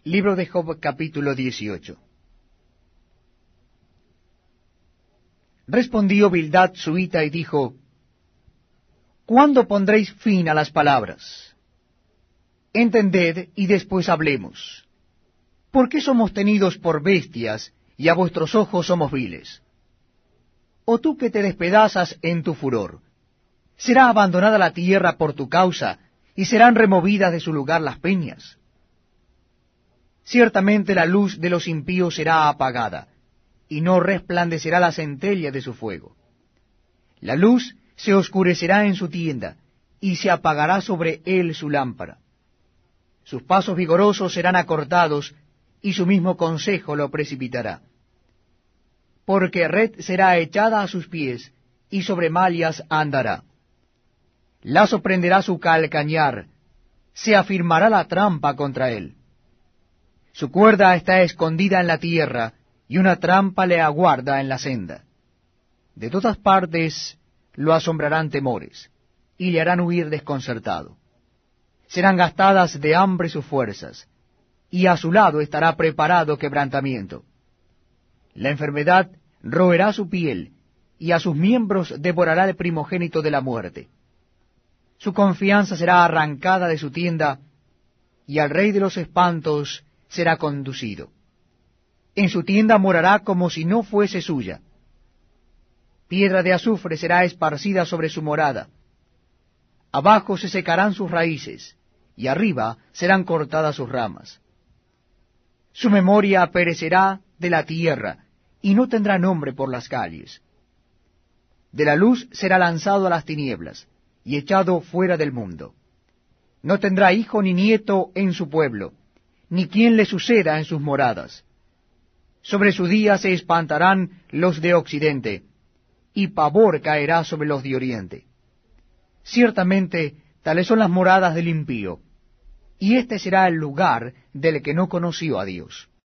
Libro de Job, capítulo 18. Respondió Bildad suita y dijo: ¿Cuándo pondréis fin a las palabras? Entended y después hablemos. ¿Por qué somos tenidos por bestias y a vuestros ojos somos viles? ¿O tú que te despedazas en tu furor? ¿Será abandonada la tierra por tu causa y serán removidas de su lugar las peñas? Ciertamente la luz de los impíos será apagada, y no resplandecerá la centella de su fuego. La luz se oscurecerá en su tienda, y se apagará sobre él su lámpara. Sus pasos vigorosos serán acortados, y su mismo consejo lo precipitará. Porque red será echada a sus pies, y sobre mallas andará. Lazo prenderá su calcañar, se afirmará la trampa contra él. Su cuerda está escondida en la tierra, y una trampa le aguarda en la senda. De todas partes lo asombrarán temores, y le harán huir desconcertado. Serán gastadas de hambre sus fuerzas, y a su lado estará preparado quebrantamiento. La enfermedad roerá su piel, y a sus miembros devorará el primogénito de la muerte. Su confianza será arrancada de su tienda, y al rey de los espantos será conducido. En su tienda morará como si no fuese suya. Piedra de azufre será esparcida sobre su morada. Abajo se secarán sus raíces, y arriba serán cortadas sus ramas. Su memoria perecerá de la tierra, y no tendrá nombre por las calles. De la luz será lanzado a las tinieblas, y echado fuera del mundo. No tendrá hijo ni nieto en su pueblo, ni quien le suceda en sus moradas. Sobre su día se espantarán los de occidente, y pavor caerá sobre los de oriente. Ciertamente tales son las moradas del impío, y este será el lugar del que no conoció a Dios.